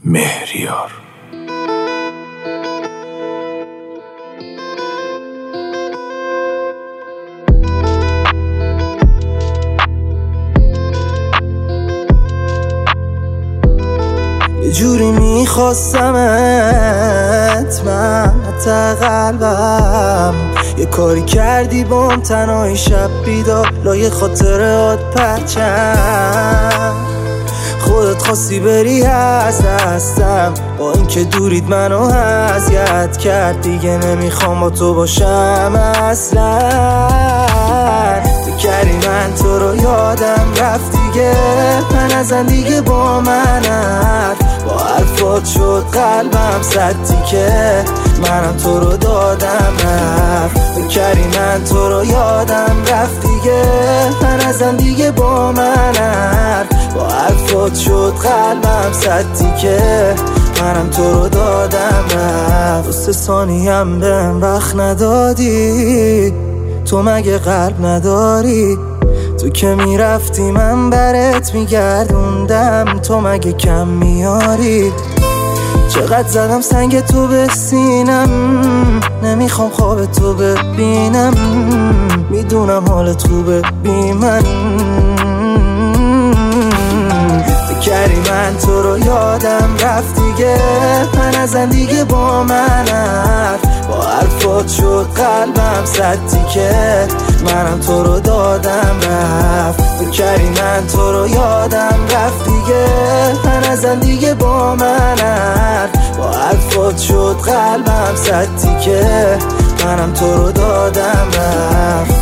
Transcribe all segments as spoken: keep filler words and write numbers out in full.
مهریار. یه جوری میخواستمت من حتی قلبم، یه کاری کردی بام تنهای شب بیدار لای خاطرات پرچم. خودت خواستی بری از دستم، با اینکه دوریت منو اذیت کرد. دیگه نمیخوام با تو باشم اصلا. تو کردی من تو رو یادم رفت دیگه، من ازن دیگه با منت. با حرفات شد قلبم صد تیکه، منم تو رو دادم رفت. تو کردی من تو رو یادم رفت دیگه، من ازن دیگه با منت. با حرفات شد قلبم صد تیکه، منم تو رو دادم رفت. سه ثانیم بهم وقت ندادی، تو مگه قلب نداری؟ تو که میرفتی من برات میگردوندم، تو مگه کم میاری؟ چقدر زدم سنگ تو به سینم، نمیخوام خواب تو ببینم. میدونم حالت خوبه بی من. تو کردی من تو رو یادم رفت دیگه، من ازن دیگه با منت. با حرفات شد قلبم صد تیکه، منم تو رو دادم رفت. تو کردی من تو رو یادم رفت دیگه، من ازن دیگه با منت. با حرفات شد قلبم صد تیکه، منم تو رو دادم رفت.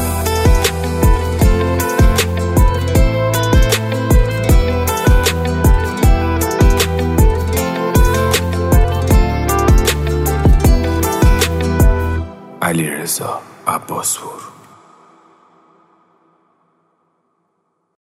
علیرضا عباسپور.